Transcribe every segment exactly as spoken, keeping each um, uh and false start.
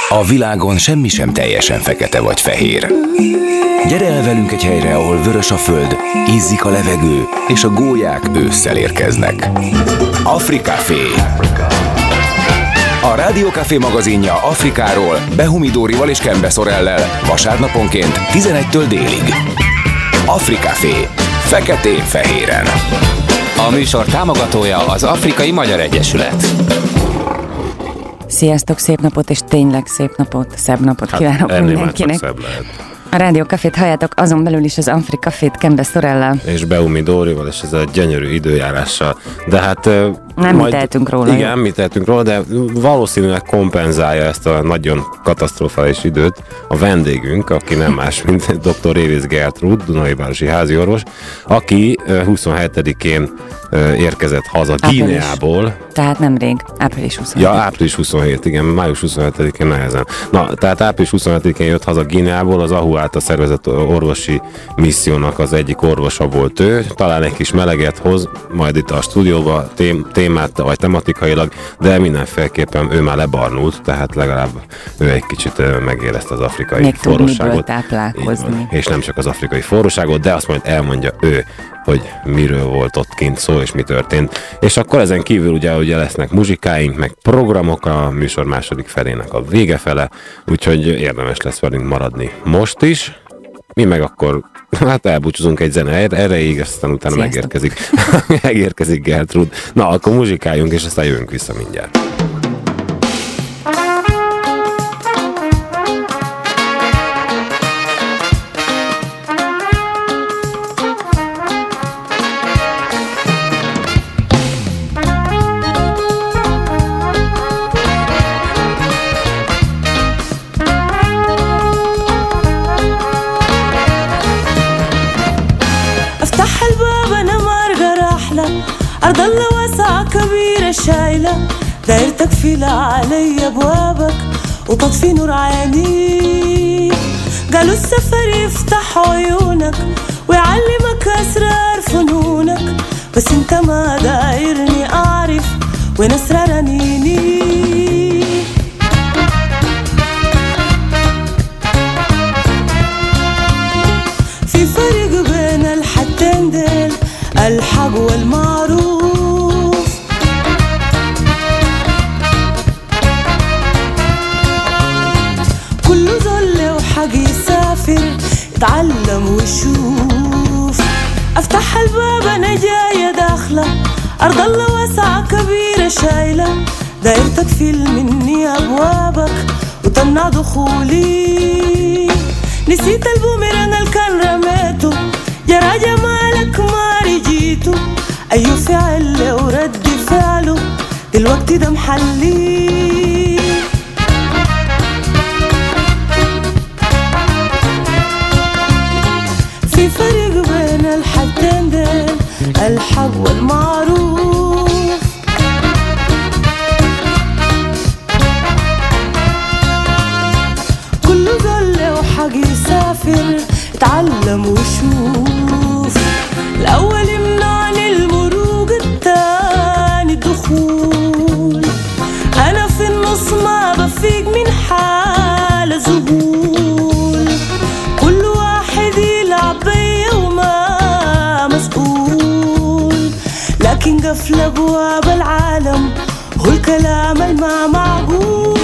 A világon semmi sem teljesen fekete vagy fehér. Gyere el velünk egy helyre, ahol vörös a föld, ízzik a levegő, és a gólyák ősszel érkeznek. Africafé. A Rádió Café magazinja Afrikáról Behumi Dórival és Kembe Szorellel vasárnaponként tizenegytől délig. Africafé. Feketén-fehéren. A műsor támogatója az Afrikai Magyar Egyesület. Sziasztok, szép napot, és tényleg szép napot, szebb napot hát kívánok mindenkinek. A Rádió Cafét halljátok, azon belül is az Africafét Kembe Szorellel. És Behumi Dórival, és ez a gyönyörű időjárással. De hát... Nem majd, mi tehetünk róla. Igen, mi tehetünk róla, de valószínűleg kompenzálja ezt a nagyon katasztrofális időt a vendégünk, aki nem más, mint doktor Révész Gertrúd, Dunaivárosi háziorvos, aki huszonhetedikén érkezett haza Guineából. Tehát nemrég, április huszonhét. Ja, április huszonhét, igen, május huszonhetedikén nehezen. Na, tehát április huszonhetedikén jött haza Guineából, az á u által szervezett orvosi missziónak az egyik orvosa volt ő. Talán egy kis meleget hoz, majd itt a stúdióba tém, témát, vagy tematikailag, de mindenféleképpen ő már lebarnult, tehát legalább ő egy kicsit megérezte az afrikai még forróságot. Táplálkozni. És nem csak az afrikai forróságot, de azt majd elmondja ő, hogy miről volt ott kint szó, és mi történt. És akkor ezen kívül ugye, ugye lesznek muzsikáink, meg programok a műsor második felének a vége fele, úgyhogy érdemes lesz velünk maradni most is. Mi meg akkor hát elbúcsúzunk egy zene erejéig, aztán utána Sziasztok. megérkezik, megérkezik Gertrúd. Na, akkor muzsikáljunk, és aztán jövünk vissza mindjárt. أرض الله واسعة كبيرة شايلة دايرتك فيلا علي أبوابك وتطفي نور عيني. قالوا السفر يفتح عيونك ويعلمك أسرار فنونك، بس انت ما دايرني أعرف وين أسرار أنيني. في فرق بين الحدين ديل، الحق والمعروف. كله ذل وحق يسافر يتعلم ويشوف. افتح الباب انا جاية داخلة، ارض الله واسعة كبيرة شايلة دايرتك فيل مني ابوابك وتمنع دخولي. نسيت البوميران اللي كان رميته، يا راجع مالك ما رجيته. أيوه فعل ورد فعله دلوقتي ده محلي. في فرق بين الحدين ديل، الحق والمعروف. كله ذل وحق يسافر يتعلم ويشوف. الأول يمنعني المروق، التاني الدخول. أنا في النص ما بفيق من حال ذهول. كل واحد يلعب بيا وما مسؤول، لكن قفل أبواب العالم هو الكلام الما معقول.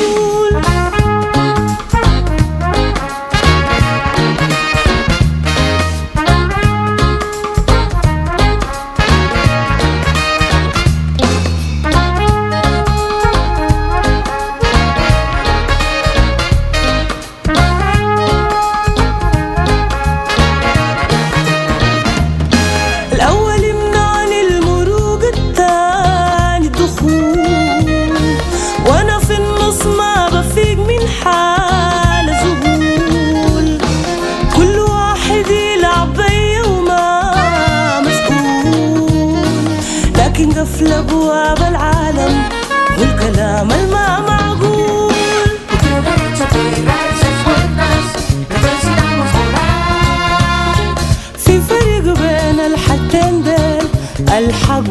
قفل أبواب العالم والكلام الما معقول. في فرق بين الحدين ديل، الحق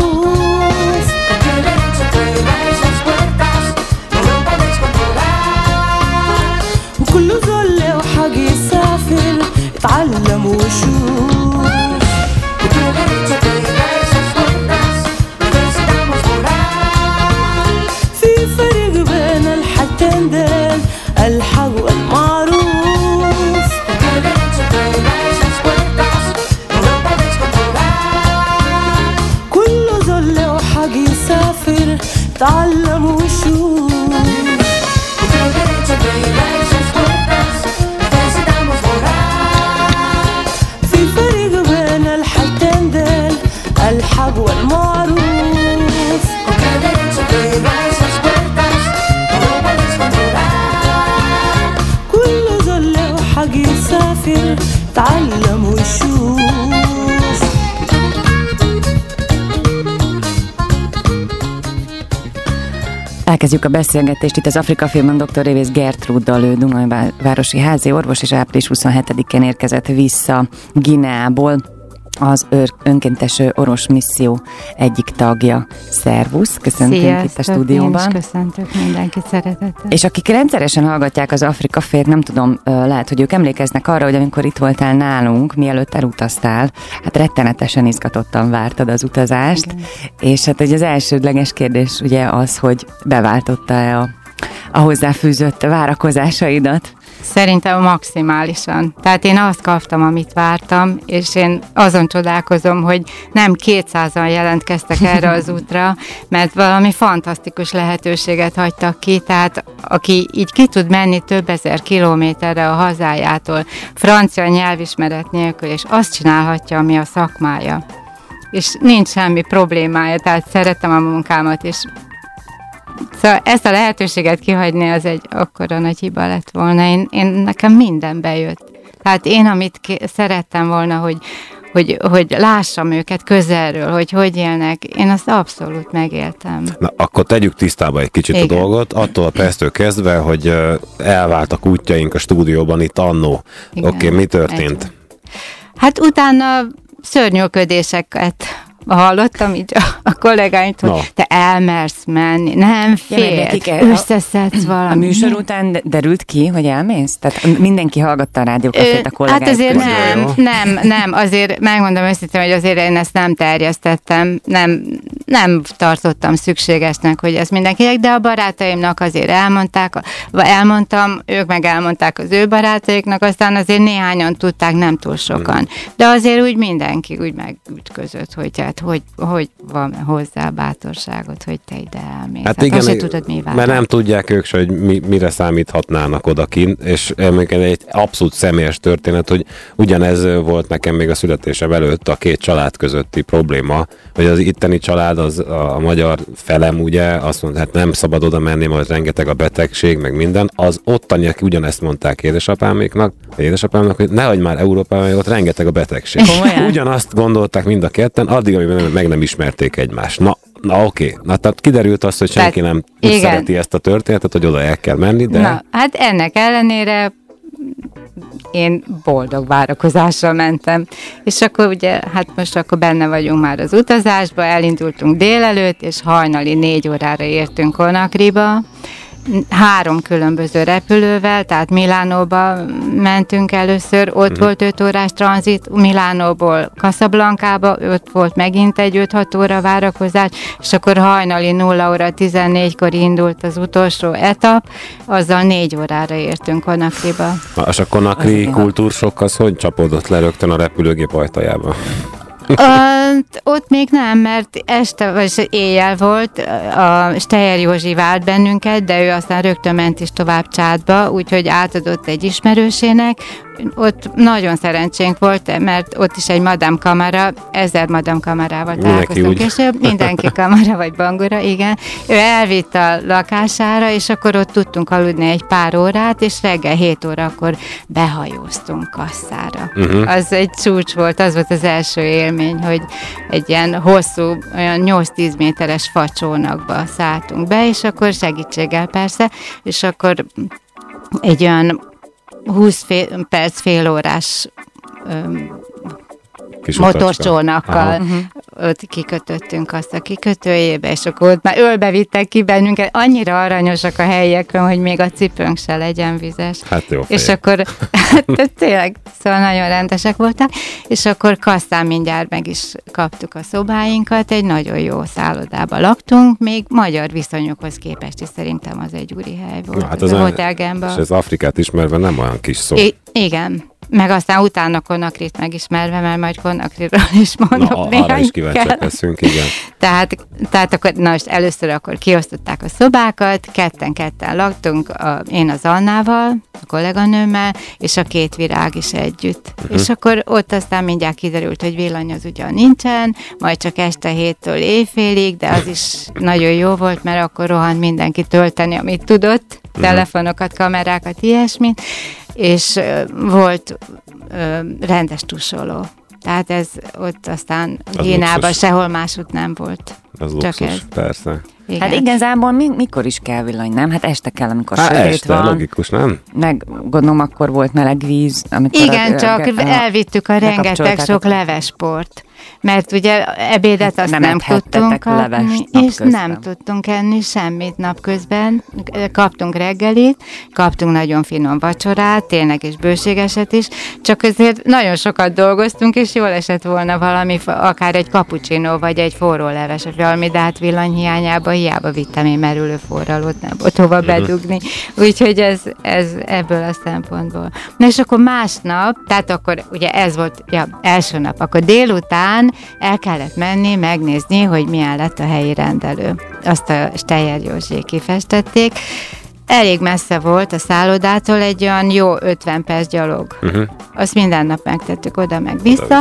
والمعروف. اتعلم وشوف. في فرق بين الحاجتين ديل، الحق والمعروف. كله ذل وحق يسافر، اتعلم وشوف. في فرق بين الحاجتين ديل، الحق والمعروف. كله ذل وحق يسافر، اتعلم وشوف. Elkezdjük a beszélgetést itt az Afrika Filmben doktor Révész Gertrúddal, ő Dunajvárosi házi orvos, és április huszonhetedikén érkezett vissza Guineából, az önkéntes orvos misszió egyik tagja. Szervusz, köszöntünk Sziasztok, itt a stúdióban. Én is köszöntök mindenkit szeretettel. És akik rendszeresen hallgatják az Afrika Fért, nem tudom, lehet, hogy ők emlékeznek arra, hogy amikor itt voltál nálunk, mielőtt elutaztál, hát rettenetesen izgatottan vártad az utazást, igen. És hát ugye az elsődleges kérdés ugye az, hogy beváltotta-e a, a hozzáfűzött várakozásaidat? Szerintem maximálisan. Tehát én azt kaptam, amit vártam, és én azon csodálkozom, hogy nem kétszázan jelentkeztek erre az útra, mert valami fantasztikus lehetőséget hagytak ki, tehát aki így ki tud menni több ezer kilométerre a hazájától, francia nyelvismeret nélkül, és azt csinálhatja, ami a szakmája. És nincs semmi problémája, tehát szeretem a munkámat, és szóval ezt a lehetőséget kihagyni, az egy akkora nagy hiba lett volna. Én, én nekem minden bejött. Tehát én, amit k- szerettem volna, hogy, hogy, hogy lássam őket közelről, hogy hogy élnek, én azt abszolút megéltem. Na, akkor tegyük tisztába egy kicsit Igen. a dolgot, attól a perctől kezdve, hogy elváltak útjaink a stúdióban itt annó. Oké, okay, mi történt? Egy. Hát utána szörnyűködéseket hallottam így a, a kollégáimtól, no. Te elmersz menni, nem félsz, összeszedsz valami. A műsor után derült ki, hogy elmész? Tehát mindenki hallgatta a rádiókafét a kollégáit. Hát azért nem, nem, nem, azért megmondom őszintén, hogy azért én ezt nem terjesztettem, nem, nem tartottam szükségesnek, hogy ezt mindenkinek, de a barátaimnak azért elmondták, elmondtam, ők meg elmondták az ő barátaiknak, aztán azért néhányan tudták, nem túl sokan. De azért úgy mindenki úgy megütközött, hogy hát hogy, hogy van hozzá bátorságot, hogy te ide elmész. Hát, hát igen, tudod, mi mert nem tudják ők se, hogy mi, mire számíthatnának odakint, és egy abszolút személyes történet, hogy ugyanez volt nekem még a születésem előtt a két család közötti probléma, hogy az itteni család, az a magyar felem ugye, azt mondta, hát nem szabad oda menni, majd rengeteg a betegség, meg minden. Az ottaniak ugyanezt mondták édesapáméknak, édesapámnak, hogy ne hagyj már Európában, ott rengeteg a betegség. Komolyan? Ugyanazt gondolták mind a ketten, addig, amíg meg nem ismerték egymást. Na, na oké. Okay. Na, tehát kiderült az, hogy senki tehát, nem igen. szereti ezt a történetet, hogy oda el kell menni, de... Na, hát ennek ellenére én boldog várakozással mentem. És akkor ugye, hát most akkor benne vagyunk már az utazásba, elindultunk délelőtt, és hajnali négy órára értünk Conakryba. Három különböző repülővel, tehát Milánóba mentünk először, ott uh-huh. volt öt órás tranzit, Milánóból Casablancába, ott volt megint egy öt-hat óra várakozás, és akkor hajnali nulla óra tizennégykor indult az utolsó etap, azzal négy órára értünk Conakryba. Na, és a Conakry kultúrsok az hogy csapódott le rögtön a repülőgép ajtajába? Uh, ott még nem, mert este, vagy éjjel volt, a Steyer Józsi várt bennünket, de ő aztán rögtön ment is tovább Csádba, úgyhogy átadott egy ismerősének. Ott nagyon szerencsénk volt, mert ott is egy Madame Kamara, ezer Madame Kamarával találkoztunk, és mindenki Kamara vagy Bangura, igen. Ő elvitt a lakására, és akkor ott tudtunk aludni egy pár órát, és reggel hét órakor behajóztunk kasszára. Uh-huh. Az egy csúcs volt, az volt az első élmény, hogy egy ilyen hosszú, olyan nyolc-tíz méteres facsónakba szálltunk be, és akkor segítséggel persze, és akkor egy olyan húsz fél, perc, fél órás öm, motorcsónakkal ott kikötöttünk azt a kikötőjébe, és akkor ott már ölbe vittek ki bennünket. Annyira aranyosak a helyiekön, hogy még a cipőnk se legyen vizes. Hát jó és akkor hát, tényleg, szóval nagyon rendesek voltak, és akkor kasszán mindjárt meg is kaptuk a szobáinkat, egy nagyon jó szállodába laktunk, még magyar viszonyokhoz képest is szerintem az egy úri hely volt. Na, hát az az a Hotel Gamba. És az Afrikát ismerve nem olyan kis szó. I- igen. Meg aztán utána Konakrit megismerve, mert majd Konakriról is mondok Na, néhány arra is kíváncsiak leszünk, igen. Tehát, tehát akkor, na most először akkor kiosztották a szobákat, ketten-ketten laktunk, a, én az Annával, a kolléganőmmel, és a két virág is együtt. Uh-huh. És akkor ott aztán mindjárt kiderült, hogy villany az ugyan nincsen, majd csak este héttől éjfélig, de az is nagyon jó volt, mert akkor rohant mindenki tölteni, amit tudott, uh-huh. telefonokat, kamerákat, ilyesmit, és uh, volt uh, rendes tusoló. Tehát ez ott aztán Gínában sehol másút nem volt. Az Csak luxus, ez. persze. Igen. Hát igazából mi, mikor is kell villany, nem? Hát este kell, amikor Hát sötét este, van. logikus, nem? Meg gondolom, akkor volt meleg víz. Amikor Igen, a, csak a, a, elvittük a rengeteg sok levesport. Mert ugye ebédet azt nem nem tudtunk kapni, levest és napközben. nem tudtunk enni semmit napközben. Kaptunk reggelit, kaptunk nagyon finom vacsorát, tényleg és bőségeset is, csak azért nagyon sokat dolgoztunk, és jól esett volna valami, akár egy cappuccino, vagy egy forró leves, vagy valami, de hát villany hiányába hiába vittem én merülő forralót, nem volt hova bedugni. Úgyhogy ez, ez ebből a szempontból. Na és akkor másnap, tehát akkor ugye ez volt, ja, első nap, akkor délután el kellett menni, megnézni, hogy milyen lett a helyi rendelő. Azt a Steyer Józsék kifestették. Elég messze volt a szállodától, egy olyan jó ötven perc gyalog. Uh-huh. Azt minden nap megtettük oda meg vissza,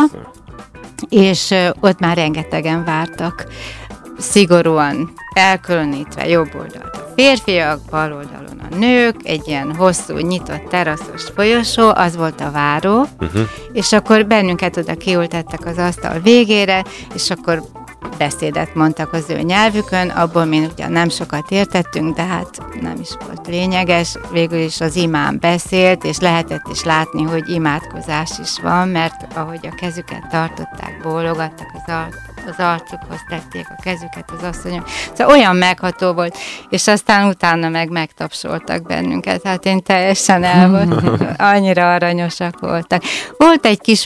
és uh, ott már rengetegen vártak. Szigorúan elkülönítve jobb oldalt a férfiak, bal oldalon a nők, egy ilyen hosszú, nyitott teraszos folyosó, az volt a váró, uh-huh. és akkor bennünket oda kiültettek az asztal végére, és akkor beszédet mondtak az ő nyelvükön, abból mi ugyan nem sokat értettünk, de hát nem is volt lényeges. Végül is az imám beszélt, és lehetett is látni, hogy imádkozás is van, mert ahogy a kezüket tartották, bólogattak az, ar- az arcukhoz tették a kezüket az asszonyok. Szóval olyan megható volt, és aztán utána meg megtapsoltak bennünket. Hát én teljesen el voltam, annyira aranyosak voltak. Volt egy kis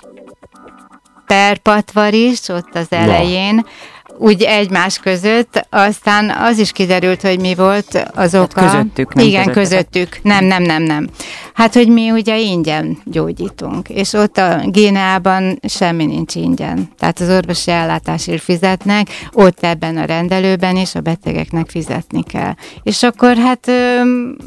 perpatvar is ott az elején, úgy egymás között, aztán az is kiderült, hogy mi volt az oka. Hát közöttük, nem Igen, közöttetek. közöttük. Nem, nem, nem, nem. Hát, hogy mi ugye ingyen gyógyítunk, és ott a Guineában semmi nincs ingyen. Tehát az orvosi ellátásért fizetnek, ott ebben a rendelőben is a betegeknek fizetni kell. És akkor hát öm,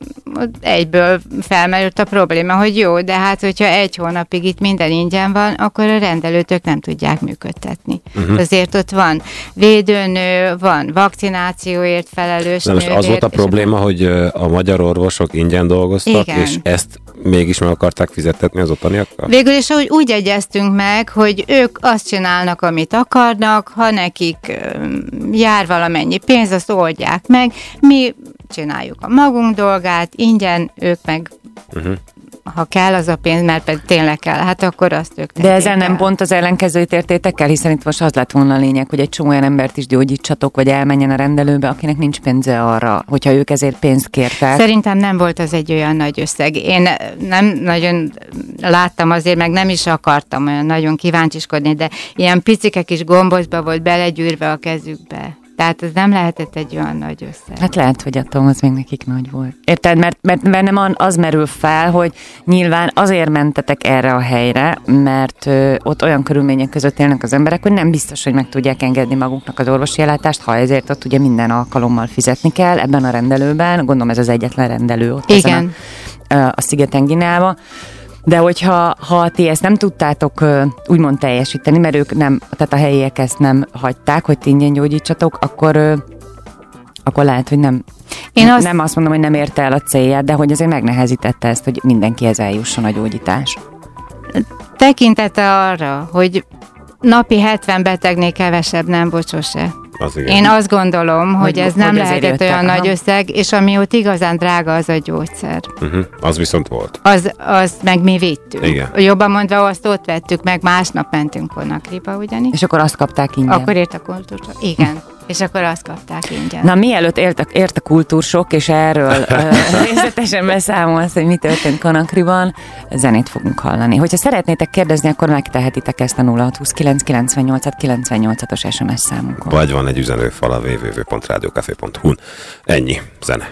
egyből felmerült a probléma, hogy jó, de hát hogyha egy hónapig itt minden ingyen van, akkor a rendelőtök nem tudják működtetni. Uh-huh. Azért ott van védőnő, van vakcinációért felelős De most nővér, az volt a probléma, hogy a magyar orvosok ingyen dolgoztak, Igen. és ezt mégis meg akarták fizettetni az ottaniakkal? Végül is úgy, úgy egyeztünk meg, hogy ők azt csinálnak, amit akarnak, ha nekik öm, jár valamennyi pénz, azt oldják meg, mi csináljuk a magunk dolgát, ingyen, ők meg uh-huh. ha kell az a pénz, mert pedig tényleg kell, hát akkor azt ők De ezzel el. nem pont az ellenkezőt értétek el, hiszen itt most az lett volna a lényeg, hogy egy csomó olyan embert is gyógyítsatok, vagy elmenjen a rendelőbe, akinek nincs pénze arra, hogyha ők ezért pénzt kértek. Szerintem nem volt az egy olyan nagy összeg. Én nem nagyon láttam azért, meg nem is akartam olyan nagyon kíváncsiskodni, de ilyen picike kis gombocba volt belegyűrve a kezükbe. Tehát ez nem lehetett egy olyan nagy összeg. Hát lehet, hogy attól az még nekik nagy volt. Érted? Mert, mert bennem az merül fel, hogy nyilván azért mentetek erre a helyre, mert ö, ott olyan körülmények között élnek az emberek, hogy nem biztos, hogy meg tudják engedni maguknak az orvosi ellátást, ha ezért ott ugye minden alkalommal fizetni kell ebben a rendelőben. Gondolom ez az egyetlen rendelő ott Igen. ezen a, a szigeten Guineában. De hogyha ha ti ezt nem tudtátok úgymond teljesíteni, mert ők nem, tehát a helyiek ezt nem hagyták, hogy ti ingyen gyógyítsatok, akkor, akkor lehet, hogy nem, Én azt... nem azt mondom, hogy nem érte el a célját, de hogy azért megnehezítette ezt, hogy mindenkihez eljusson a gyógyítás. Tekintete arra, hogy napi hetven betegnél kevesebb nem volt sose. Az igen. Én azt gondolom, hogy, hogy ez nem hogy azért lehetett jöttek, olyan aha. nagy összeg, és ami ott igazán drága, az a gyógyszer. Uh-huh. Az viszont volt. Az, az meg mi vittünk. Igen. Jobban mondva, azt ott vettük meg, másnap mentünk Conakryba ugyanis. És akkor azt kapták ingyen. Akkor ért a kultúra. Igen. És akkor azt kapták ingyen. Na, mielőtt ért a, ért a kultúrsok, és erről uh, részletesen beszámolsz, hogy mi történt Conakryban, zenét fogunk hallani. Hogyha szeretnétek kérdezni, akkor megtehetitek ezt a nulla hat húsz kilenc kilencvennyolc kilencvennyolcas es em es számunkon. Vagy van egy üzenőfal a double-u double-u double-u pont rádiókafé pont hu-n. Ennyi. Zene.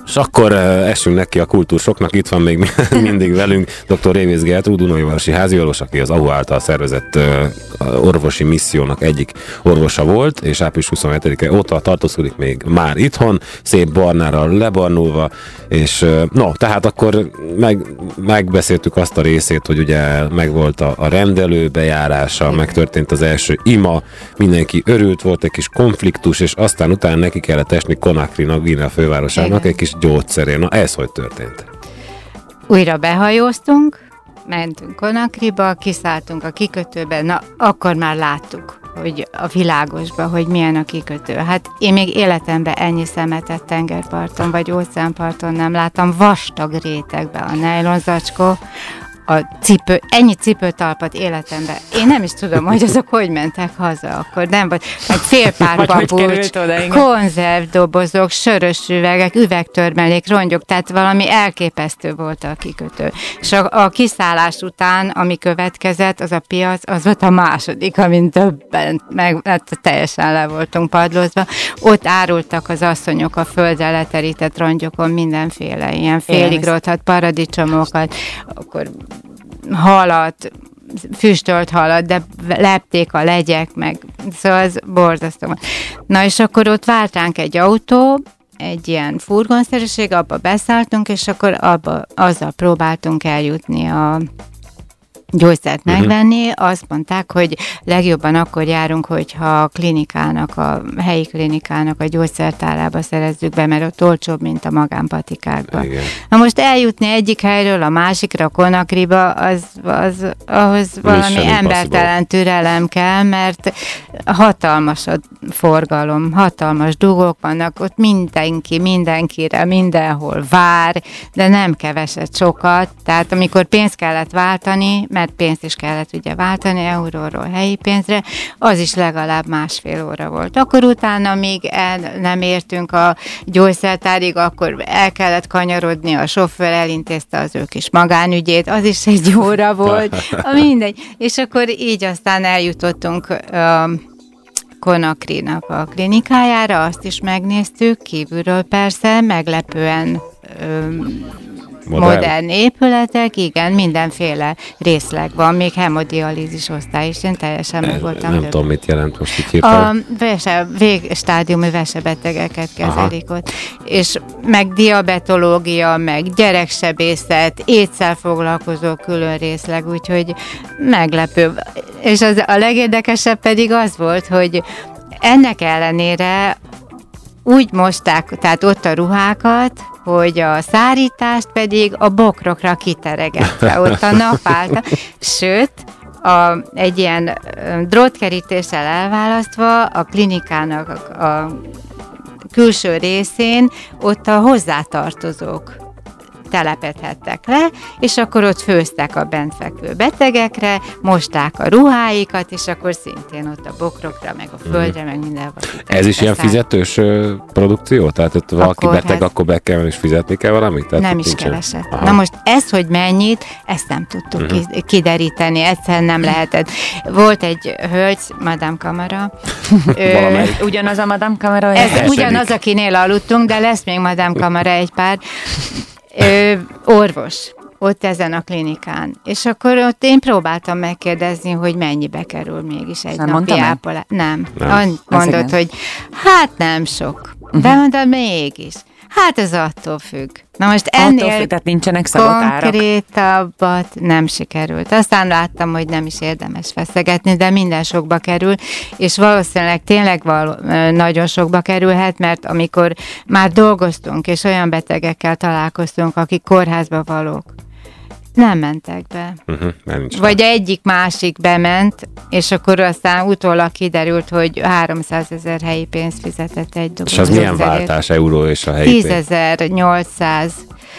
és akkor essünk neki a kultúrsoknak. Itt van még mindig velünk dr. Révész Gertrúd, Dunaújvárosi háziorvos, aki az á u által szervezett orvosi missziónak egyik orvosa volt, és április huszonhetedike óta tartózkodik még már itthon, szép barnára lebarnulva, és no, tehát akkor meg, megbeszéltük azt a részét, hogy ugye megvolt a, a rendelő bejárása, megtörtént az első ima, mindenki örült, volt egy kis konfliktus, és aztán utána neki kellett esni Conakrynak, Guinea fővárosának, igen, egy kis gyógyszerén. Na, ez hogy történt? Újra behajóztunk, mentünk Conakryba, kiszálltunk a kikötőbe, na, akkor már láttuk, hogy a világosban, hogy milyen a kikötő. Hát én még életemben ennyi szemetet tengerparton, vagy óceánparton nem láttam, vastag rétegben a nejlonzacskó, a cipő, ennyi cipőtalpat életemben. Én nem is tudom, hogy azok hogy mentek haza akkor, nem vagy, meg félpár papucs, konzervdobozok, sörös üvegek, üvegtörmelék, rongyok, tehát valami elképesztő volt a kikötő. És a, a kiszállás után, ami következett, az a piac, az volt a második, amin többen, meg hát teljesen le voltunk padlózva. Ott árultak az asszonyok a földre leterített rongyokon mindenféle, ilyen félig rothadt paradicsomokat, akkor halat, füstölt halat, de lepték a legyek, meg szóval ez borzasztó. Na és akkor ott vált ránk egy autó, egy ilyen furgonszerűség, abba beszálltunk, és akkor abba, azzal próbáltunk eljutni a gyógyszert megvenni. Uh-huh. Azt mondták, hogy legjobban akkor járunk, hogyha a klinikának, a helyi klinikának a gyógyszertárába szerezzük be, mert ott olcsóbb, mint a magánpatikákban. Igen. Na most eljutni egyik helyről a másikra, a Conakryba, az, az, ahhoz valami embertelen türelem kell, mert hatalmas a forgalom, hatalmas dugók vannak, ott mindenki, mindenkire, mindenhol vár, de nem keveset, sokat. Tehát amikor pénzt kellett váltani, mert pénzt is kellett ugye váltani euróról helyi pénzre, az is legalább másfél óra volt. Akkor utána, míg el nem értünk a gyógyszertárig, akkor el kellett kanyarodni, a sofőr elintézte az ő kis magánügyét, az is egy óra volt, mindegy. És akkor így aztán eljutottunk uh, Conakrynak a klinikájára, azt is megnéztük, kívülről persze, meglepően um, Modern. modern épületek, igen, mindenféle részleg van, még hemodialízis osztály is, én teljesen meg voltam. Nem tudom, mit jelent most itt hirtelen. A vese, végstádiumi vesebetegeket kezelik ott, és meg diabetológia, meg gyereksebészet, étszel foglalkozó külön részleg, úgyhogy meglepő. És az, a legérdekesebb pedig az volt, hogy ennek ellenére úgy mosták, tehát ott a ruhákat, hogy a szárítást pedig a bokrokra kiteregetve, ott a nap állt. Sőt, a, egy ilyen drótkerítéssel elválasztva a klinikának a, a külső részén ott a hozzátartozók telepedhettek le, és akkor ott főztek a benfekvő betegekre, mosták a ruháikat, és akkor szintén ott a bokrokra, meg a földre, mm. meg mindenhol. Ez is ilyen fizetős uh, produkció? Tehát ott valaki akkor beteg, hát, akkor be kell és fizetni kell valamit? Tehát nem is nincsen keveset. Aha. Na most ez, hogy mennyit, ezt nem tudtuk uh-huh. kideríteni, egyszerűen nem lehetett. Volt egy hölgy, Madame Camara. ő, ugyanaz a Madame Camara? Ez esedik. Ugyanaz, akinél aludtunk, de lesz még Madame Camara egy pár. Ö, orvos, ott ezen a klinikán. És akkor ott én próbáltam megkérdezni, hogy mennyibe kerül mégis egy nem napi ápolás. Nem. nem. Mondott, hogy hát nem sok. Uh-huh. De mondta, mégis. Hát ez attól függ. Na most ennél függ, tehát nincsenek szabott árak. Konkrétabbat nem sikerült. Aztán láttam, hogy nem is érdemes feszegetni, de minden sokba kerül, és valószínűleg tényleg való, nagyon sokba kerülhet, mert amikor már dolgoztunk, és olyan betegekkel találkoztunk, akik kórházba valók, nem mentek be. Uh-huh, Vagy egyik másik bement, és akkor aztán utólag kiderült, hogy háromszázezer helyi pénzt fizetett egy doboz. És az milyen váltás, euró és a helyi pénz? tízezer-nyolcszáz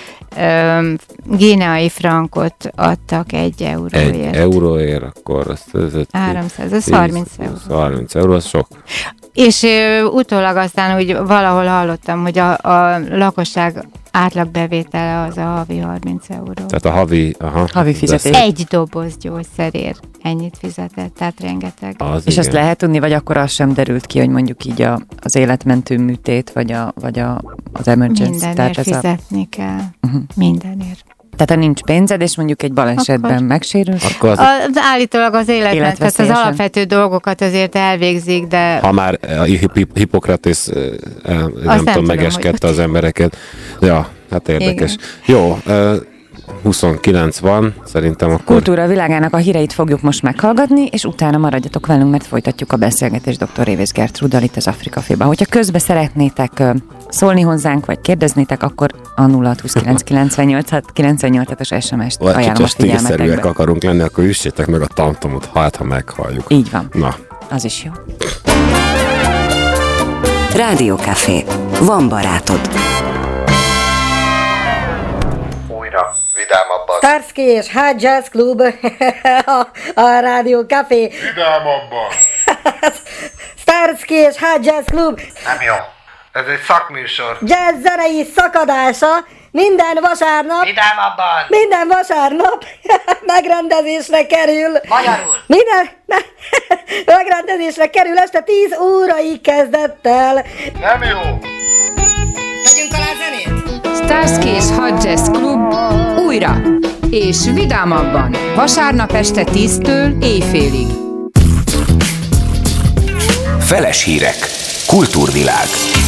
um, guineai frankot adtak egy euróért. Egy euróért, akkor az... háromszáz, az harminc euró. harminc euró, az sok. És uh, utólag aztán úgy valahol hallottam, hogy a, a lakosság átlagbevétele az a havi harminc euró. Tehát a havi... Aha, havi fizetés. Egy doboz gyógyszerért ennyit fizetett, tehát rengeteg. Az És igen. azt lehet tudni, vagy akkor az sem derült ki, hogy mondjuk így a, az életmentő műtét, vagy, a, vagy a, az emergency. Mindenért tehát ez fizetni a... kell. Uh-huh. Mindenért. Tehát ha nincs pénzed, és mondjuk egy balesetben Akkor... megsérülsz. Akkor az... Az, állítólag az életment, tehát az alapvető dolgokat azért elvégzik, de... Ha már a Hippokratész nem, nem tudom, tudom megeskedte az embereket. Ja, hát érdekes. Igen. Jó, huszonkilenc van, szerintem akkor... Kultúra világának a híreit fogjuk most meghallgatni, és utána maradjatok velünk, mert folytatjuk a beszélgetést dr. Révész Gertrúddal itt az Afrika Félben. Hogyha közbe szeretnétek szólni hozzánk, vagy kérdeznétek, akkor a nulla hat huszonkilenc kilencvennyolc kilencvennyolcas es em es-t ajánlom a figyelmetekbe. Vagy akarunk lenni, akkor üssétek meg a tamtamot, hát ha meghalljuk. Így van. Na. Az is jó. Rádió Café. Van barátod. Újra, vidámabban. Starsky és Hot Jazz Club a, a Rádió Café. Vidámabban. Starsky és Hot Jazz Club. Nem jó. Ez egy szakműsor. Jazz zenei szakadása minden vasárnap. Vidámabban. Minden vasárnap megrendezésre kerül. Magyarul. Minden me- megrendezésre kerül este tíz óraig kezdettel. Nem jó. Tegyünk alá zenét. Starsky és Hot Jazz Club újra és vidámabban vasárnap este tíztől éjfélig. Feles hírek. Kultúrvilág.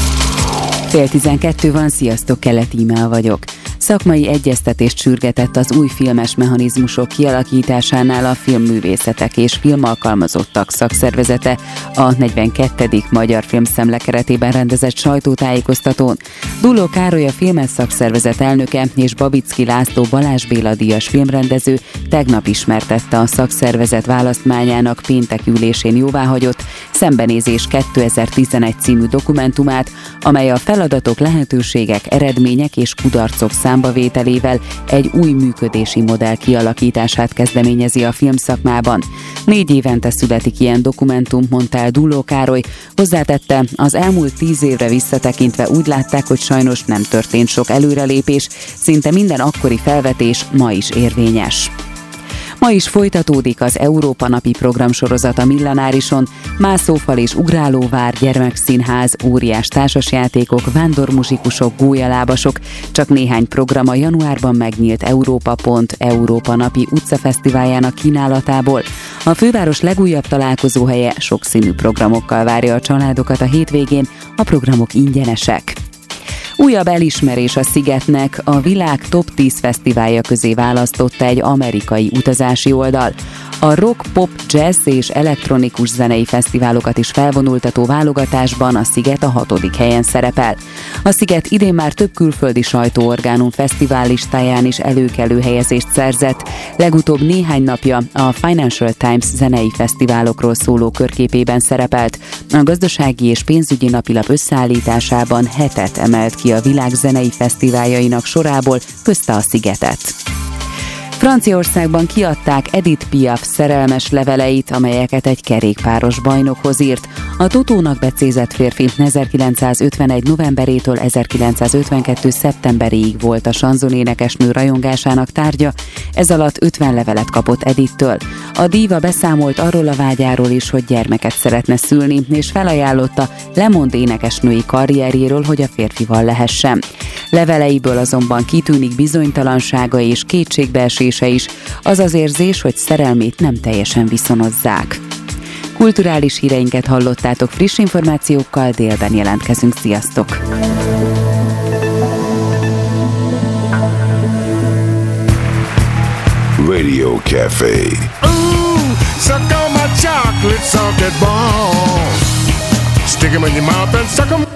Fél tizenkettő van, sziasztok, Keleti Imál vagyok. Szakmai egyeztetést sürgetett az új filmes mechanizmusok kialakításánál a Filmművészetek és Filmalkalmazottak Szakszervezete a negyvenkettedik Magyar Filmszemle keretében rendezett sajtótájékoztatón. Duló Károly, a Filmes Szakszervezet elnöke, és Babicki László Balázs Béla díjas filmrendező tegnap ismertette a szakszervezet választmányának péntek ülésén jóváhagyott Szembenézés kétezer-tizenegy című dokumentumát, amely a feladatok, lehetőségek, eredmények és kudarcok számbavételével egy új működési modell kialakítását kezdeményezi a filmszakmában. Négy évente születik ilyen dokumentum, mondta el Duló Károly. Hozzátette, az elmúlt tíz évre visszatekintve úgy látták, hogy sajnos nem történt sok előrelépés, szinte minden akkori felvetés ma is érvényes. Ma is folytatódik az Európa napi programsorozat a Millanárison, mászófal és ugrálóvár, gyermekszínház, óriás társasjátékok, vándormuzsikusok, gólyalábasok, csak néhány program a januárban megnyílt Európa pont Európa napi utcafesztiváljának kínálatából. A főváros legújabb találkozóhelye sokszínű programokkal várja a családokat a hétvégén, a programok ingyenesek. Újabb elismerés a Szigetnek, a világ top tíz fesztiválja közé választotta egy amerikai utazási oldal. A rock, pop, jazz és elektronikus zenei fesztiválokat is felvonultató válogatásban a Sziget a hatodik helyen szerepel. A Sziget idén már több külföldi sajtóorgánum fesztivál listáján is előkelő helyezést szerzett. Legutóbb néhány napja a Financial Times zenei fesztiválokról szóló körképében szerepelt. A gazdasági és pénzügyi napilap összeállításában hetet emelt ki a világ zenei fesztiváljainak sorából, közte a Szigetet. Franciaországban kiadták Edith Piaf szerelmes leveleit, amelyeket egy kerékpáros bajnokhoz írt. A Totónak becézett férfi ezerkilencszázötvenegy novemberétől ezerkilencszázötvenkettő szeptemberéig volt a sanzonénekesnő rajongásának tárgya, ez alatt ötven levelet kapott Edith-től. A díva beszámolt arról a vágyáról is, hogy gyermeket szeretne szülni, és felajánlotta, lemond énekesnői karrierjéről, hogy a férfival lehessen. Leveleiből azonban kitűnik bizonytalansága és kétségbeesése is, az az érzés, hogy szerelmét nem teljesen viszonozzák. Kulturális híreinket hallottátok, friss információkkal délben jelentkezünk. Sziasztok! Radio Café. Ooh, suck on my chocolate salted balls. Stick 'em in your mouth and suck 'em.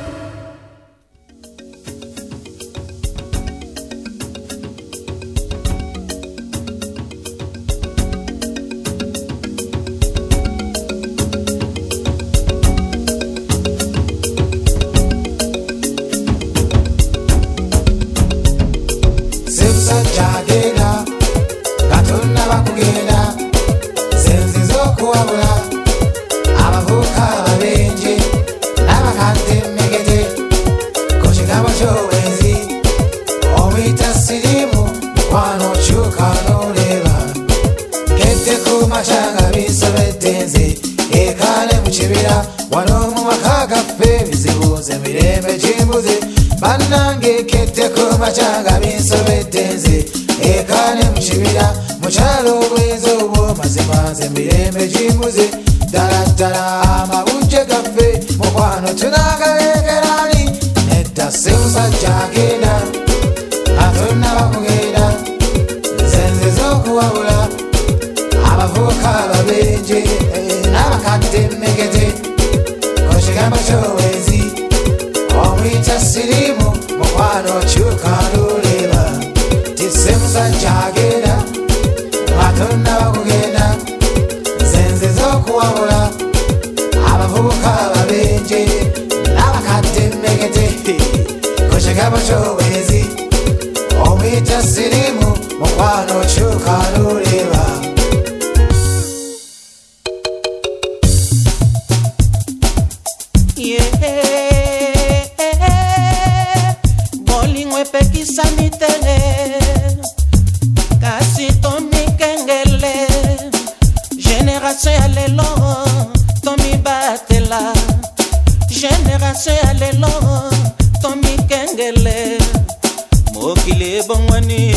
wano mu maka gaffe bizibuze mirembe kimbuze bannange ketteko makyanga binsobedde nze ekane mu kibira mukyalo obwenzi obwo mazima nze mirembe kimbuze ddala ddala amabujje gaffe mukwano tunagalekerani nedda semusajja agenda atonna bakugenda nze nziza okuwabula abavubuka ababenje n'abakadde mmegete kigambo ky'obwenzi omuyita sirimu mukwano kyuka n'oleba tisse musajja agenda atonna bakugenda nze nziza okuwabula abavubuka ababenje n'abakadde mmegete ku kigambo ky'obwenzi omuyita sirimu mukwano kyuka n'oleba. Pekisa mitele kasi tomi kengele génération ya lelo tomi batela génération ya lelo tomi kengele mokili bongwani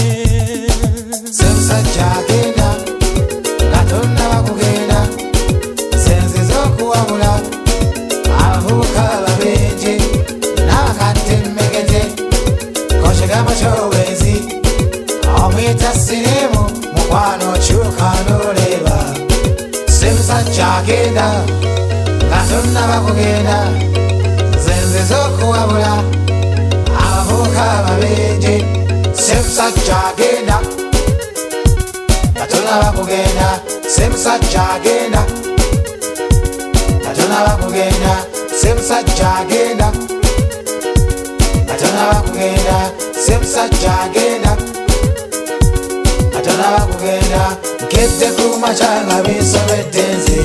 senza jagenda katonna bakugenda senze zokuwabula abavubuka ababenje n'abakadde mmegete kigambo ky'obwenzi omuyita sirimu mukwano kyuka n'oleba semusajja agenda nga tonna bakugenda nze nziza okuwabula abavubuka ababenje semusajja agenda nga tonna bakugenda semusajja agenda nga tonna bakugenda semusajja agenda nga tonna bakugenda semusajja agenda atona bakugenda nkedde ku makyanga binsobedde nze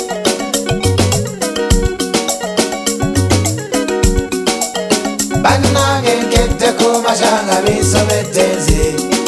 bannange nkedde ku makyanga binsobedde nze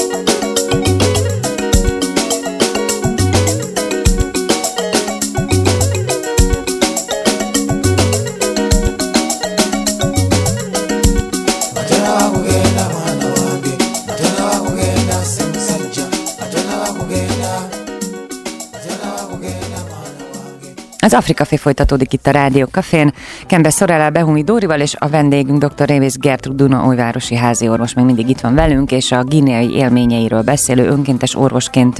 Az Afrika Fé folytatódik itt a Rádió Cafén. Kembe Szorellel, Behumi Dórival, és a vendégünk dr. Révész Gertrúd Dunaújvárosi háziorvos még mindig itt van velünk, és a guineai élményeiről beszélő önkéntes orvosként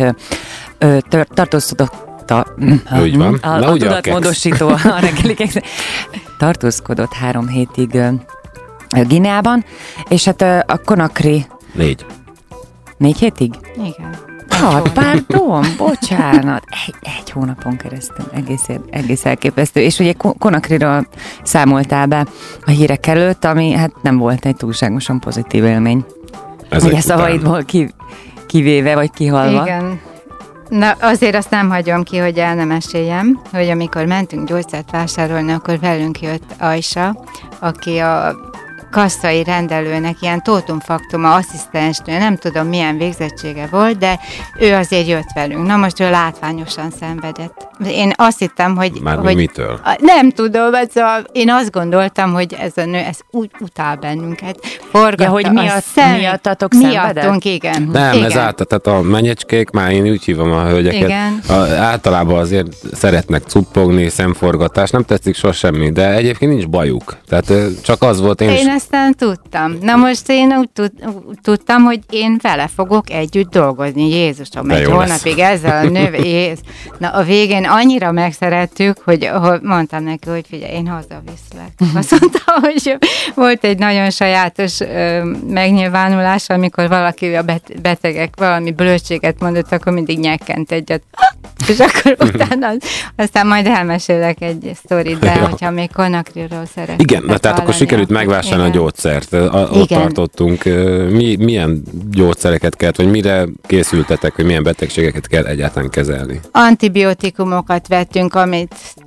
ö, tör, tartózkodott a, Úgy van. a, a, a tudatmódosító a reggelig tartózkodott három hétig ö, Guineában, és hát ö, a Conakry négy. Négy hétig? Igen. Hát, pardon, bocsánat. Egy, egy hónapon keresztül. Egész, egész elképesztő. És ugye Conakryról számoltál be a hírek előtt, ami hát nem volt egy túlságosan pozitív élmény. Ezek ugye szavaidból ki, kivéve, vagy kihalva. Igen. Na, azért azt nem hagyom ki, hogy el nem meséljem, hogy amikor mentünk gyógyszert vásárolni, akkor velünk jött Ajsa, aki a kasszai rendelőnek ilyen tótumfaktuma asszisztensnő, nem tudom milyen végzettsége volt, de ő azért jött velünk. Na most ő látványosan szenvedett. Én azt hittem, hogy... Már hogy mitől? Nem tudom, szóval én azt gondoltam, hogy ez a nő, ez úgy utál bennünket. Forgatta ja, hogy miatt, szem... miattatok szenvedett? Miattunk, igen. Nem, igen. ez át, tehát a menyecskék, már én úgy hívom a hölgyeket, igen. A, általában azért szeretnek cuppogni, szemforgatás, nem tetszik sosem, de egyébként nincs bajuk. Tehát csak az volt, én, én is... ezt nem tudtam. Na most én úgy tud, tudtam, hogy én vele fogok együtt dolgozni. Jézusom, egy hónapig ezzel a nővel. Jézus. Na a végén annyira megszerettük, hogy, hogy mondtam neki, hogy figyelj, én hazaviszlek. Azt mondta, hogy volt egy nagyon sajátos ö, megnyilvánulás, amikor valaki a betegek valami blödséget mondott, akkor mindig nyekkent egyet. És akkor utána aztán majd elmesélek egy sztorit, de ja. hogyha még Conakryról szeretnék. Igen, na, tehát akkor sikerült megvásárolni a gyógyszert. A, ott igen. tartottunk. Mi, milyen gyógyszereket kellett, vagy mire készültetek, hogy milyen betegségeket kell egyáltalán kezelni? Antibiotikumokat vettünk, amit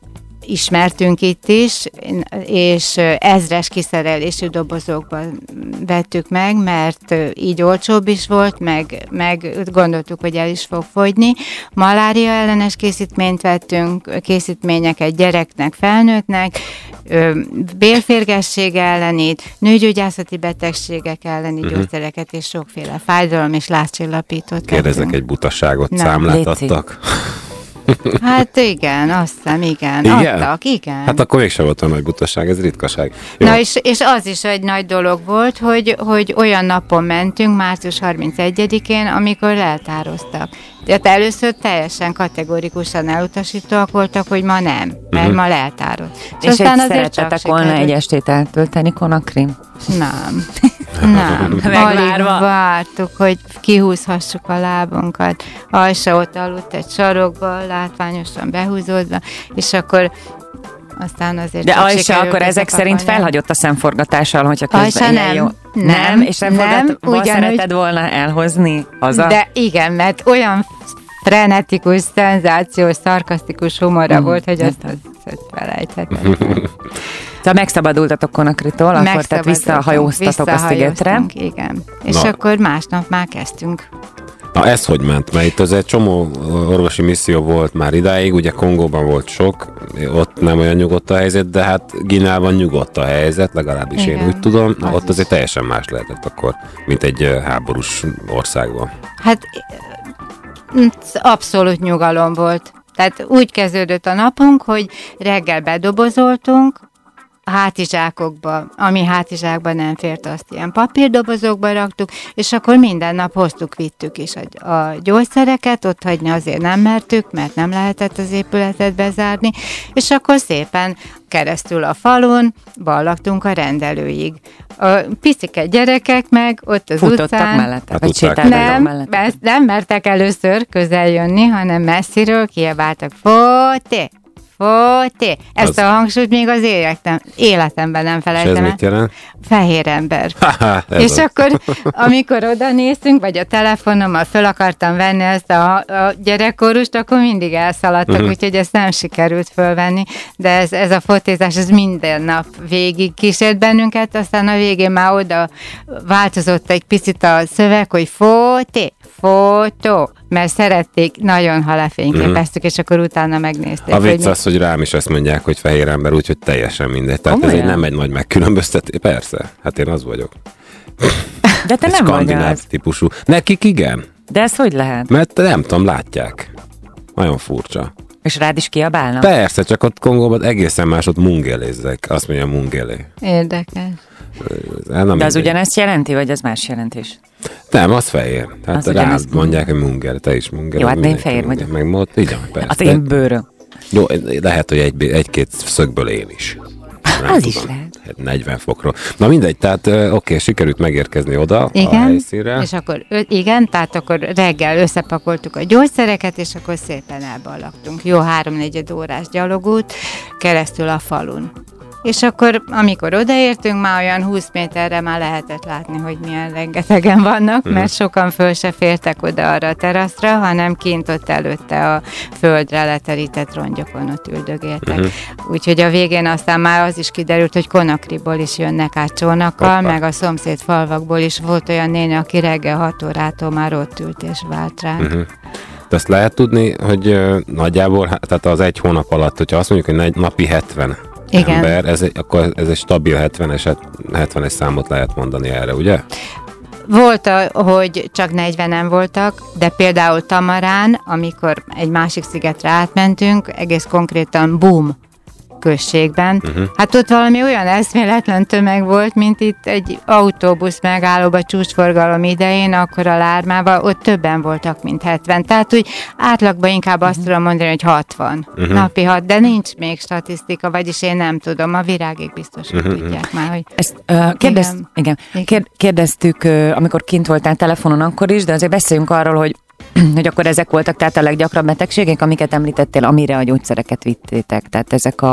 ismertünk itt is, és ezres kiszerelésű dobozokban vettük meg, mert így olcsóbb is volt, meg, meg gondoltuk, hogy el is fog fogyni. Malária ellenes készítményt vettünk, készítményeket gyereknek, felnőttnek, bélférgesség ellenit, nőgyógyászati betegségek elleni uh-huh. gyógyszereket, és sokféle fájdalom és lázcsillapítót. Kérdezek egy butaságot, Na, számlát léci. adtak? Hát igen, azt hiszem, igen, igen. Adtak, igen. Hát akkor mégsem volt a nagy butaság, ez ritkaság. Jó. Na és, és az is egy nagy dolog volt, hogy, hogy olyan napon mentünk, március harmincegyedikén, amikor leltároztak. Tehát először teljesen kategórikusan elutasítóak voltak, hogy ma nem, mert uh-huh. ma leltároz. És, és aztán azért szeretetek volna egy estét eltölteni Conakry-n? Nem. Nem. Alig vártuk, hogy kihúzhassuk a lábunkat. Ajsa ott aludt egy sarokba, látványosan behúzódva, és akkor aztán azért... De Ajsa akkor ezek szerint felhagyott a szemforgatással, hogyha közben Ajsa nem, jó. nem, nem, és nem, nem ugyanúgy szereted volna elhozni haza? De igen, mert olyan frenetikus, szenzációs, szarkasztikus humora mm, volt, hogy azt, azt, azt felejthetem. Szóval megszabadultatok Conakrytól, akkor tehát visszahajóztatok a szigetre. Igen. És Na. akkor másnap már kezdtünk. Na ez hogy ment? Mert itt az egy csomó orvosi misszió volt már idáig, ugye Kongóban volt sok, ott nem olyan nyugodt a helyzet, de hát Guineában nyugodt a helyzet, legalábbis Igen, én úgy tudom. Na, az ott azért teljesen más lehetett akkor, mint egy háborús országban. Hát abszolút nyugalom volt. Tehát úgy kezdődött a napunk, hogy reggel bedobozoltunk, a hátizsákokba, ami hátizsákban nem fért, azt ilyen papírdobozokba raktuk, és akkor minden nap hoztuk, vittük is a, a gyógyszereket, ott hagyni azért nem mertük, mert nem lehetett az épületet bezárni, és akkor szépen keresztül a falon ballagtunk a rendelőig. A picike gyerekek meg ott az Futottak utcán. mellette, vagy sétáltak nem, mellette. nem mertek először közel jönni, hanem messziről kiabáltak, Fóté! Fóté! Ezt az... a hangsúlyt még az életem, életemben nem felejtem. És ez mit jelent? Fehér ember. És az. Akkor, amikor oda néztünk, vagy a telefonommal föl akartam venni ezt a, a gyerekkorust, akkor mindig elszaladtak, uh-huh. úgyhogy ezt nem sikerült fölvenni, de ez, ez a fotézás, ez minden nap végig kísért bennünket, aztán a végén már oda változott egy picit a szöveg, hogy Fóté, fotó, mert szerették nagyon, ha lefényképeztük, mm. és akkor utána megnézték. A vicc az, hogy rám is ezt mondják, hogy fehér ember, úgyhogy teljesen mindegy. Tehát Komolyan? Ez egy, nem egy nagy megkülönböztetés. Persze, hát én az vagyok. De te nem vagy az. Típusú. Nekik igen. De ez hogy lehet? Mert nem tudom, látják. Nagyon furcsa. És rád is kiabálnak? Persze, csak ott Kongóban egészen más, ott mungélézzek. Azt mondja, mungélé. Érdekes. Nem De az ugyanezt jelenti, vagy az más jelentés? Nem, az fehér. Tehát rád mondják, hogy mungél, te is mungél. Jó, hát én fehér vagyok. Meg mód, igen, persze. Az én bőröm. Jó, lehet, hogy egy, egy-két szögből én is. Nem az tudom, is lehet. negyven fokról. Na mindegy, tehát oké, okay, sikerült megérkezni oda igen, a helyszínre. És akkor, igen, tehát akkor reggel összepakoltuk a gyógyszereket, és akkor szépen elballagtunk. Jó háromnegyed órás gyalogút keresztül a falun. És akkor, amikor odaértünk, már olyan húsz méterre már lehetett látni, hogy milyen rengetegen vannak, mm. mert sokan föl se fértek oda arra a teraszra, hanem kint ott előtte a földre leterített rongyokon ott üldögéltek. Mm. Úgyhogy a végén aztán már az is kiderült, hogy Conakryból is jönnek át csónakkal, Hoppa. meg a szomszéd falvakból is volt olyan néni, aki reggel hat órától már ott ült és vált ránk. Mm-hmm. De azt lehet tudni, hogy uh, nagyjából, tehát az egy hónap alatt, hogyha azt mondjuk, hogy napi hetven Igen. ember, ez, akkor ez egy stabil hetvenes, hetvenes számot lehet mondani erre, ugye? Volt, hogy csak negyvenen voltak, de például Tamarán, amikor egy másik szigetre átmentünk, egész konkrétan Boom községben. Uh-huh. Hát ott valami olyan eszméletlen tömeg volt, mint itt egy autóbusz megállóba csúcsforgalom idején, akkor a Lármában, ott többen voltak, mint hetven. Tehát úgy átlagban inkább azt uh-huh. tudom mondani, hogy hatvan. Uh-huh. Napi hat, de nincs még statisztika, vagyis én nem tudom, a virágék biztos, hogy uh-huh. tudják már, hogy... Ezt uh, kérdez, igen. Igen. kérdeztük, uh, amikor kint voltál telefonon akkor is, de azért beszéljünk arról, hogy hogy akkor ezek voltak tehát a leggyakrabb betegségek, amiket említettél, amire a gyógyszereket vittétek. Tehát ezek a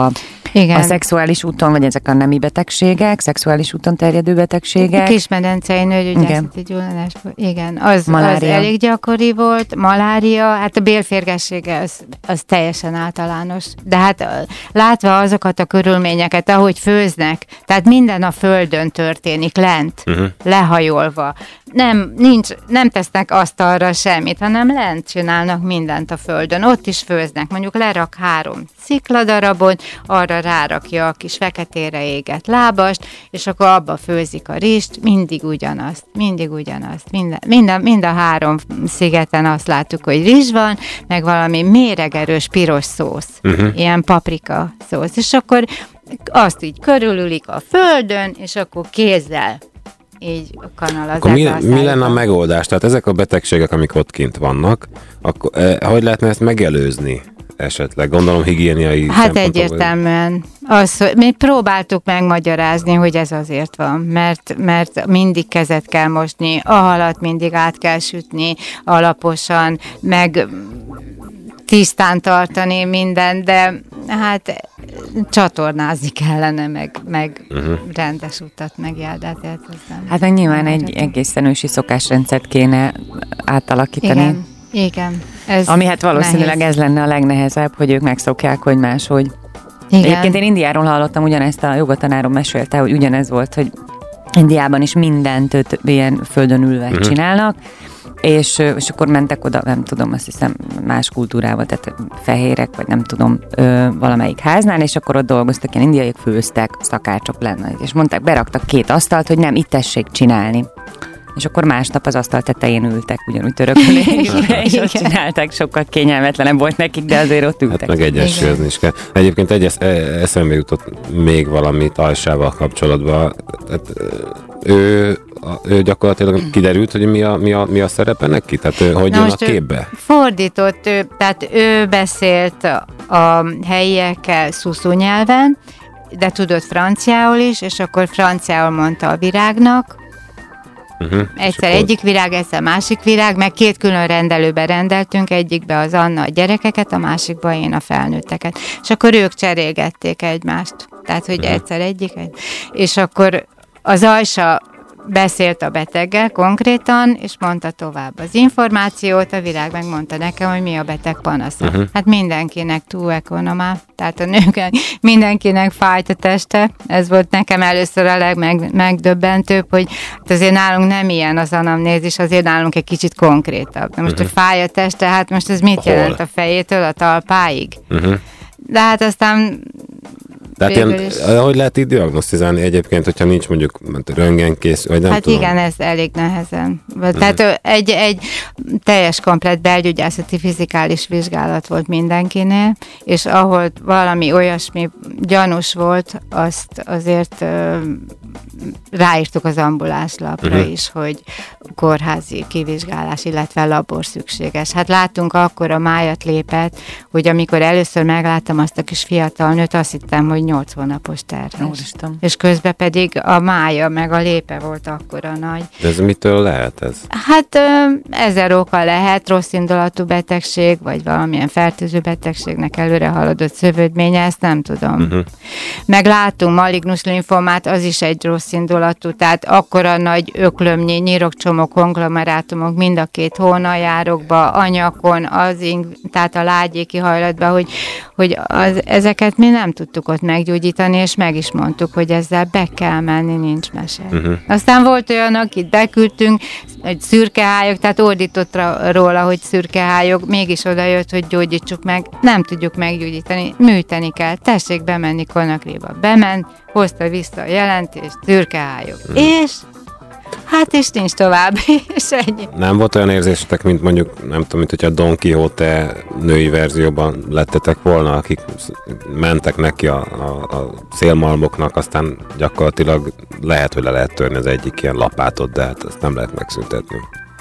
Igen. A szexuális úton, vagy ezek a nemi betegségek, szexuális úton terjedő betegségek. Kismedencei nőgyógyászati gyulladás. Igen, az, az elég gyakori volt. Malária, hát a bélférgessége az, az teljesen általános. De hát látva azokat a körülményeket, ahogy főznek, tehát minden a földön történik, lent, uh-huh. lehajolva. Nem, nincs, nem tesznek asztalra semmit, hanem lent csinálnak mindent a földön. Ott is főznek, mondjuk lerak három szikladarabot, arra rárakja a kis feketére égett lábast, és akkor abba főzik a rizst, mindig ugyanazt, mindig ugyanazt. Minden, minden, mind a három szigeten azt láttuk, hogy rizs van, meg valami méregerős piros szósz, uh-huh. ilyen paprika szósz, és akkor azt így körülülik a földön, és akkor kézzel így a kanal az akkor mi, mi lenne a megoldás? Tehát ezek a betegségek, amik ott kint vannak, akkor eh, hogy lehetne ezt megelőzni esetleg? Gondolom higiéniai Hát egyértelműen. Az, hogy mi próbáltuk megmagyarázni, hogy ez azért van, mert, mert mindig kezet kell mosni, a halat mindig át kell sütni alaposan, meg tisztán tartani minden, de hát csatornázni kellene, meg, meg uh-huh. rendes utat megjárni. Hát meg nyilván egy egészen ősi szokásrendszert kéne átalakítani. Igen, igen. Ez Ami hát valószínűleg nehéz. Ez lenne a legnehezebb, hogy ők megszokják, hogy máshogy. Igen. Egyébként én Indiáról hallottam, ugyanezt a jogatanárom mesélte, hogy ugyanez volt, hogy Indiában is mindent öt, ilyen földön ülve uh-huh. csinálnak, és, és akkor mentek oda, nem tudom, azt hiszem más kultúrával, tehát fehérek, vagy nem tudom, ö, valamelyik háznál, és akkor ott dolgoztak, ilyen indiaiak főztek, szakácsok lenne, és mondták, beraktak két asztalt, hogy nem, itt tessék csinálni. És akkor másnap az asztal tetején ültek, ugyanúgy törökölésre, és azt csinálták, sokkal kényelmetlenebb volt nekik, de azért ott ültek. Hát meg egyesülni is kell. Egyébként egy eszembe jutott még valamit Ajsával kapcsolatban. Hát, ő, ő gyakorlatilag kiderült, hogy mi a, mi a, mi a szerepe neki? Tehát ő, hogy jön a képbe? Fordított, ő, tehát ő beszélt a helyiekkel szuszú nyelven, de tudott franciául is, és akkor franciául mondta a virágnak, Uh-huh. Egyszer egyik virág, egyszer másik virág, meg két külön rendelőbe rendeltünk, egyikbe az Anna a gyerekeket, a másikba én a felnőtteket. És akkor ők cserélgették egymást. Tehát, hogy uh-huh. egyszer egyik, egy... és akkor az Ajsa beszélt a beteggel konkrétan, és mondta tovább az információt, a virág megmondta nekem, hogy mi a beteg panasza. Uh-huh. Hát mindenkinek túl ekonomá, tehát a nőknek mindenkinek fájt a teste. Ez volt nekem először a legmegdöbbentőbb, hogy hát azért nálunk nem ilyen az anamnézis, azért nálunk egy kicsit konkrétabb. De most, uh-huh. hogy fáj a teste, hát most ez mit Hol? jelent a fejétől a talpáig? Uh-huh. De hát aztán Tehát ilyen, hogy lehet így diagnosztizálni egyébként, hogyha nincs mondjuk röntgenkész, vagy nem hát tudom. igen, ez elég nehezen. Tehát uh-huh. egy, egy teljes komplet belgyógyászati fizikális vizsgálat volt mindenkinél, és ahol valami olyasmi gyanús volt, azt azért uh, ráírtuk az ambuláslapra uh-huh. is, hogy kórházi kivizsgálás, illetve labor szükséges. Hát láttunk akkor a májat lépett, hogy amikor először megláttam azt a kis fiatal nőt, azt hittem, hogy nyolc hónapos terhes. Úristen. És közben pedig a mája meg a lépe volt akkora nagy. De ez mitől lehet ez? Hát ezer oka lehet, rossz indulatú betegség, vagy valamilyen fertőző betegségnek előre haladott szövődménye, ezt nem tudom. Uh-huh. Meg látunk malignus linfomát, az is egy rossz indulatú, tehát akkora nagy öklömnyi, nyirokcsomó konglomerátumok mind a két hónaljárokba, anyakon, az ing, tehát a lágyéki hajlatban, hogy, hogy az, ezeket mi nem tudtuk ott meggyógyítani, és meg is mondtuk, hogy ezzel be kell menni, nincs mese. Uh-huh. Aztán volt olyan, akit beküldtünk, egy szürkehályog, tehát ordított róla, hogy szürkehályog, mégis oda jött, hogy gyógyítsuk meg, nem tudjuk meggyógyítani, műteni kell, tessék bemenni Konakriba. Bement, hozta vissza a jelentést, szürkehályog. Uh-huh. És hát és nincs tovább, és ennyi. Nem volt olyan érzésetek, mint mondjuk, nem tudom, mint hogyha a Don Quixote női verzióban lettetek volna, akik mentek neki a, a, a szélmalmoknak, aztán gyakorlatilag lehet, hogy le lehet törni az egyik ilyen lapátot, de hát ezt nem lehet megszüntetni.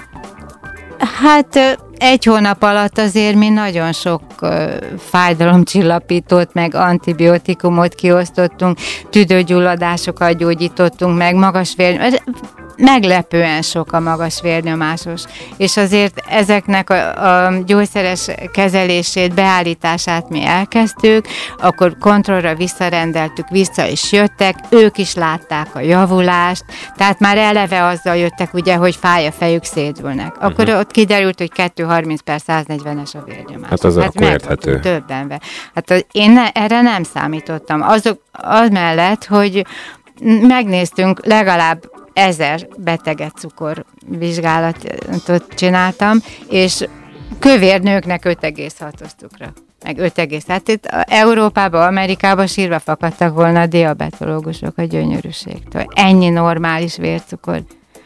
Hát egy hónap alatt azért mi nagyon sok uh, fájdalomcsillapítót, meg antibiotikumot kiosztottunk, tüdőgyulladásokat gyógyítottunk meg, magas vér... meglepően sok a magas vérnyomásos, és azért ezeknek a, a gyógyszeres kezelését, beállítását mi elkezdtük, akkor kontrollra visszarendeltük, vissza is jöttek, ők is látták a javulást, tehát már eleve azzal jöttek, ugye, hogy fáj a fejük, szédülnek. Akkor uh-huh. ott kiderült, hogy kettő harminc per száz negyvenes a vérnyomás. Hát az hát akkor érthető. Többenbe. Hát én ne, erre nem számítottam. Azok, az mellett, hogy megnéztünk legalább ezer beteget cukorvizsgálatot csináltam, és kövérnőknek öt egész hatos cukra. Meg öt egész. Hát itt Európában, Amerikában sírva fakadtak volna a diabetológusok a gyönyörűségtől. Ennyi normális vércukor.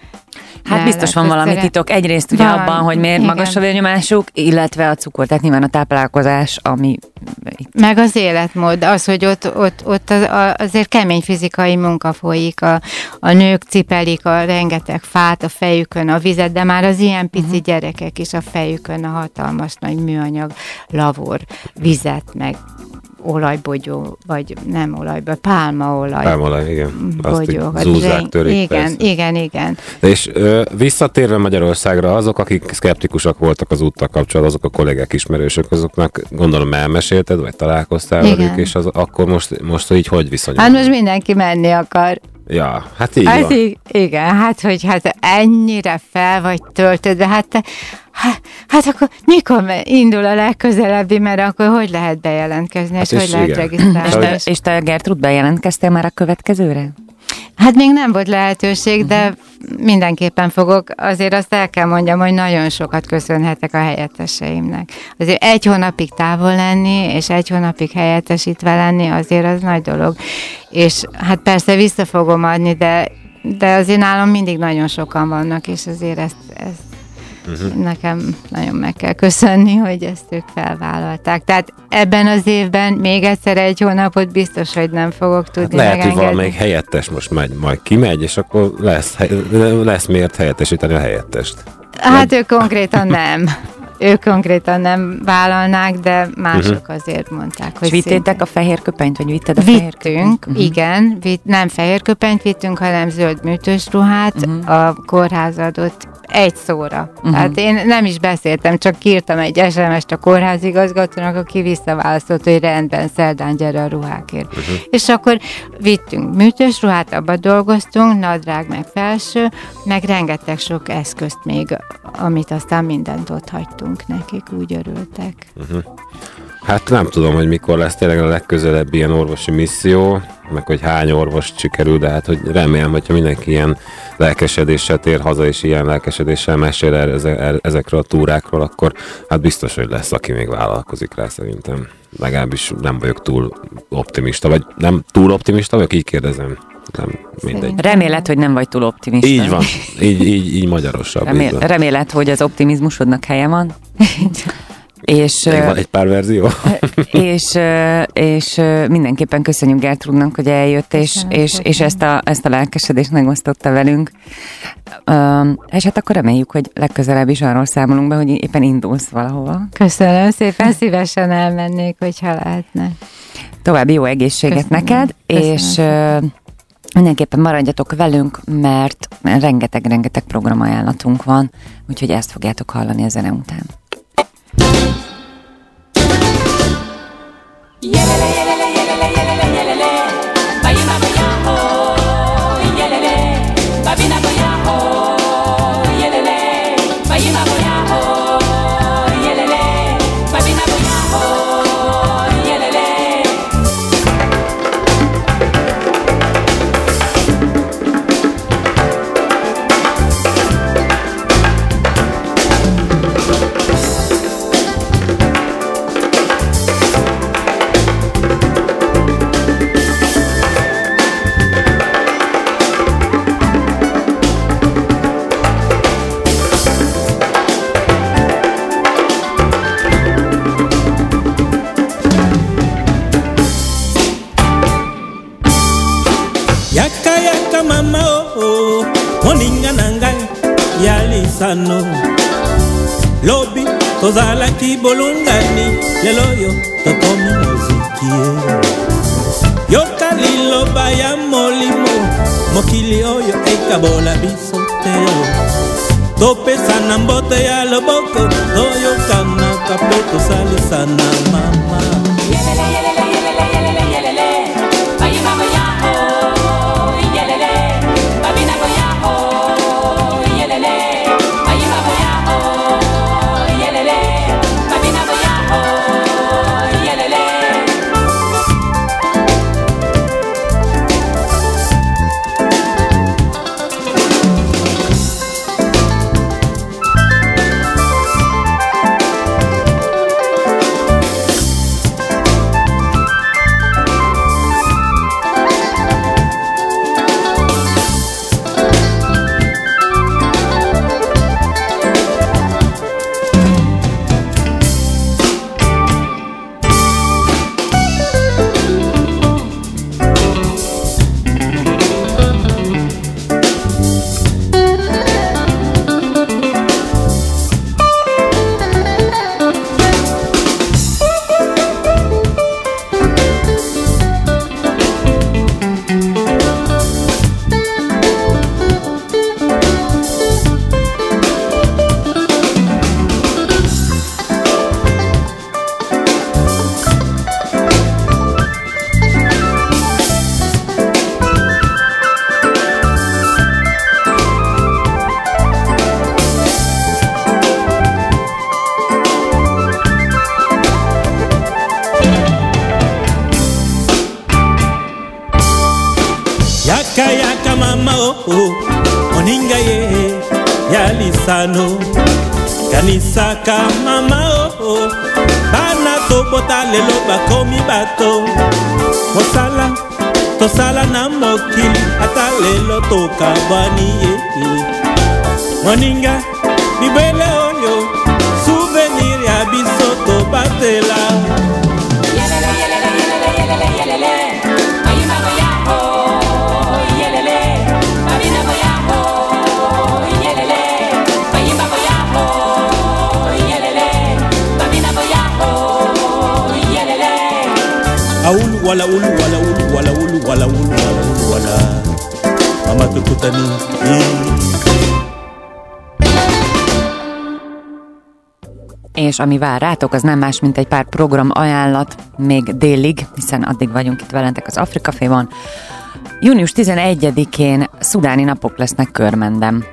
Hát biztos van valami titok. Egyrészt ugye van, abban, hogy miért igen. magas a vérnyomásuk, illetve a cukor, tehát nyilván a táplálkozás, ami... Itt. Meg az életmód, az, hogy ott, ott, ott az, azért kemény fizikai munka folyik, a, a nők cipelik a rengeteg fát a fejükön, a vizet, de már az ilyen pici uh-huh. gyerekek is a fejükön a hatalmas nagy műanyag lavor, vizet, meg olajbogyó, vagy nem olajba, pálmaolaj. Pálmaolaj, igen. Bogyó, azt zúzzák, törik. Igen, persze. igen, igen. És ö, visszatérve Magyarországra, azok, akik szkeptikusak voltak az úttal kapcsolatban, azok a kollégák, ismerősök, azoknak gondolom elmesélted, vagy találkoztál velük, és az, akkor most, most így hogy viszonyulnak? Hát most mindenki menni akar. Ja, hát így hát van. Így, igen, hát hogy hát ennyire fel vagy töltődve, hát te, hát, hát akkor mikor indul a legközelebbi, mert akkor hogy lehet bejelentkezni, hát és, és hogy lehet regisztrálni. És te, és te Gertrud, bejelentkeztél már a következőre? Hát még nem volt lehetőség, uh-huh. de mindenképpen fogok. Azért azt el kell mondjam, hogy nagyon sokat köszönhetek a helyetteseimnek. Azért egy hónapig távol lenni, és egy hónapig helyettesítve lenni, azért az nagy dolog. És hát persze vissza fogom adni, de, de azért nálam mindig nagyon sokan vannak, és azért ezt, ezt uh-huh. nekem nagyon meg kell köszönni, hogy ezt ők felvállalták. Tehát ebben az évben még egyszer egy hónapot biztos, hogy nem fogok tudni hát lehet, megengedni. hogy valamelyik helyettes most megy, majd kimegy, és akkor lesz, lesz miért helyettesíteni a helyettest. Hát ők konkrétan nem. Ők konkrétan nem vállalnák, de mások uh-huh. azért mondták, hogy... És vittétek a fehér köpenyt, vagy vitted a vittünk, fehér köpenyt? Uh-huh. igen, vitt, nem fehér köpenyt vittünk, hanem zöld műtős ruhát, uh-huh. a kórház adott egy szóra. Uh-huh. Tehát én nem is beszéltem, csak írtam egy es em est a kórházigazgatónak, aki visszaválaszolt, hogy rendben, szerdán gyere a ruhákért. Uh-huh. És akkor vittünk műtős ruhát, abba dolgoztunk, nadrág meg felső, meg rengeteg sok eszközt még, amit aztán mindent ott hagytunk nekik, úgy örültek. Uh-huh. Hát nem tudom, hogy mikor lesz tényleg a legközelebbi ilyen orvosi misszió, meg hogy hány orvos sikerül, de hát hogy remélem, hogyha mindenki ilyen lelkesedéssel tér haza, és ilyen lelkesedéssel mesél el ezekről a túrákról, akkor hát biztos, hogy lesz, aki még vállalkozik rá szerintem. Legalábbis nem vagyok túl optimista, vagy nem túl optimista vagyok, így kérdezem. Nem, mindegy. Reméled, hogy nem vagy túl optimista. Így van, így, így, így magyarosabb. Remél, reméled, hogy az optimizmusodnak helye van. És, még van egy pár verzió. és, és mindenképpen köszönjük Gertrudnak, hogy eljött, és, és, és ezt, a, ezt a lelkesedést megosztotta velünk. És hát akkor reméljük, hogy legközelebb is arról számolunk be, hogy éppen indulsz valahova. Köszönöm szépen, szívesen elmennék, hogyha lehetne. További jó egészséget köszönöm. Neked, köszönöm. És mindenképpen maradjatok velünk, mert rengeteg-rengeteg programajánlatunk van, úgyhogy ezt fogjátok hallani a zene után. Yelele, yelele, yelele, yelele, yelele, bayina boyaho, yelele, babina boyaho, yelele, bayina boyaho, yelele, babina boyaho, yelele. Sano Lobi tozala kibolungani lelo yo tokomi muzikie Yoka liloba ya molimo mokili oyo ekabola biso Sope sana mbote ya loboko Toyo kana kapeto sali sana mama Yelele yelele yelele yelele yelele Bayi mama yaho Yelele Babina go yaho Yelele Bayi mama yaho Yelele Babina go yaho Yelele Yaka yaka mama oh oh Moninga ye ya lisano Kanisa ka mama oh oh Bana to bota lelo bakomi bato Mosala tosala na mokili Ata lelo toka bani ye Moninga bibele oyo Souvenir ya bisoto batela Yelele yelele yelele yelele yelele Ayi mama ya Aulu wala ulu wala ulu wala ulu wala ulu wala ulu wala Mama tukutani És ami vár rátok, az nem más, mint egy pár program ajánlat még délig, hiszen addig vagyunk itt veletek az Afrika Caféban. június tizenegyedikén szudáni napok lesznek Körmendem.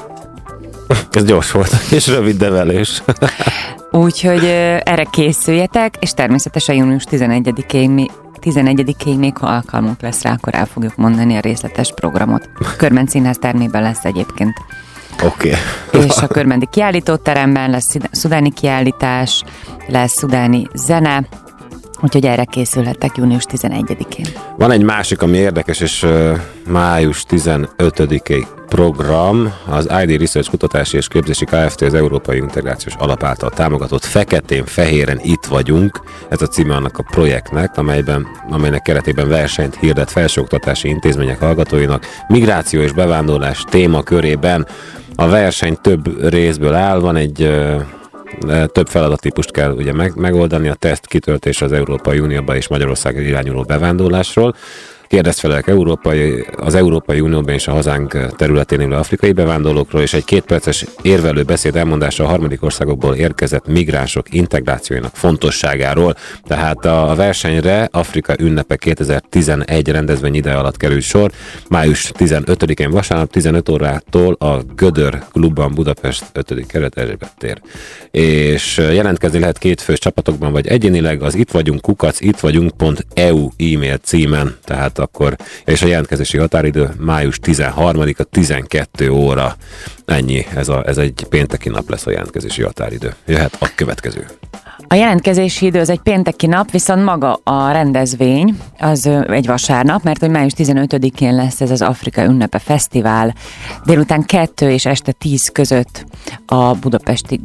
Ez gyors volt, és rövid, de velős. Úgyhogy erre készüljetek, és természetesen június tizenegyedikén mi tizenegyedikén még ha alkalmunk lesz rá, akkor el fogjuk mondani a részletes programot. Körmend Színház termében lesz egyébként. Oké. Okay. És a körmendi kiállítóteremben lesz szudáni kiállítás, lesz szudáni zene, úgyhogy erre készülhettek június tizenegyedikén. Van egy másik, ami érdekes, és uh, május tizenötödikei program, az i dé Research Kutatási és Képzési Kft. Az Európai Integrációs Alap által támogatott Feketén-fehéren itt vagyunk. Ez a címe annak a projektnek, amelyben, amelynek keretében versenyt hirdet felsőoktatási intézmények hallgatóinak migráció és bevándorlás témakörében. A verseny több részből áll, van egy uh, több feladattípust kell ugye meg, megoldani, a teszt kitöltés az Európai Unióba és Magyarországra irányuló bevándorlásról. Kérdezfelelek európai, az Európai Unióban és a hazánk területén élő afrikai bevándorlókról, és egy kétperces érvelő beszéd elmondása a harmadik országokból érkezett migránsok integrációjának fontosságáról. Tehát a versenyre Afrika ünnepe kétezer-tizenegy rendezvény ideje alatt kerül sor. május tizenötödikén vasárnap tizenöt órától a Gödör klubban Budapest ötödik kerület Erzsébet tér. És jelentkezni lehet kétfős csapatokban vagy egyénileg az itt vagyunk kukac itt vagyunk pont e u e-mail címen, tehát akkor, és a jelentkezési határidő május tizenharmadika tizenkettő óra. Ennyi, ez, a, ez egy pénteki nap lesz a jelentkezési határidő. Jöhet a következő. A jelentkezési idő az egy pénteki nap, viszont maga a rendezvény az egy vasárnap, mert hogy május tizenötödikén lesz ez az Afrika Ünnepe Fesztivál, délután kettő és este tíz között a budapesti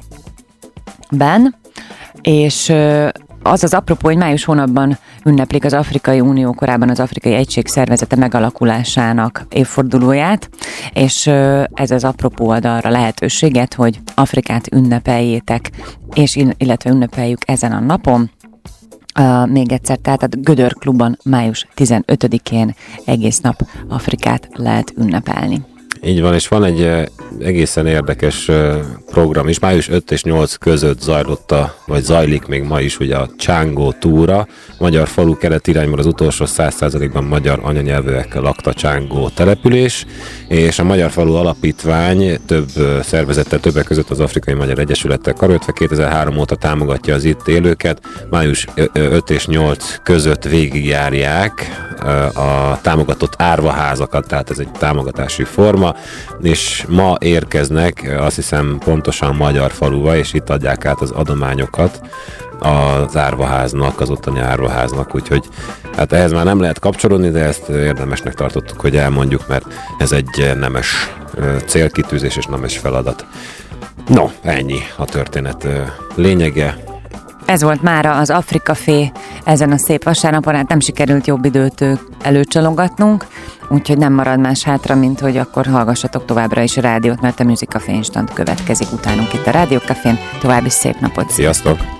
Gödörben, és az az apropó, hogy május hónapban ünneplik az Afrikai Unió, korábban az Afrikai Egység Szervezete megalakulásának évfordulóját, és ez az apropó ad arra lehetőséget, hogy Afrikát ünnepeljétek, és illetve ünnepeljük ezen a napon. Uh, még egyszer, tehát a Gödör klubban május tizenötödikén egész nap Afrikát lehet ünnepelni. Így van, és van egy uh, egészen érdekes uh, program is. május ötödike és nyolcadika között zajlott a, vagy zajlik még ma is ugye a Csángó túra. Magyar falu kelet irányban az utolsó száz százalékban magyar anyanyelvűekkel lakta Csángó település, és a Magyar Falu Alapítvány több uh, szervezettel, többek között az Afrikai Magyar Egyesülettel karöltve kétezer-három óta támogatja az itt élőket. május ötödike és nyolcadika között végigjárják a támogatott árvaházakat, tehát ez egy támogatási forma, és ma érkeznek, azt hiszem pontosan Magyar Faluba, és itt adják át az adományokat az árvaháznak, az ottani árvaháznak, úgyhogy hát ehhez már nem lehet kapcsolódni, de ezt érdemesnek tartottuk, hogy elmondjuk, mert ez egy nemes célkitűzés és nemes feladat. No, ennyi a történet lényege. Ez volt mára az Afrikafé ezen a szép vasárnapon, hát nem sikerült jobb időt előcsalogatnunk, úgyhogy nem marad más hátra, mint hogy akkor hallgassatok továbbra is a rádiót, mert a Music Café Instant következik utánunk itt a Rádió Cafén. További szép napot! Sziasztok!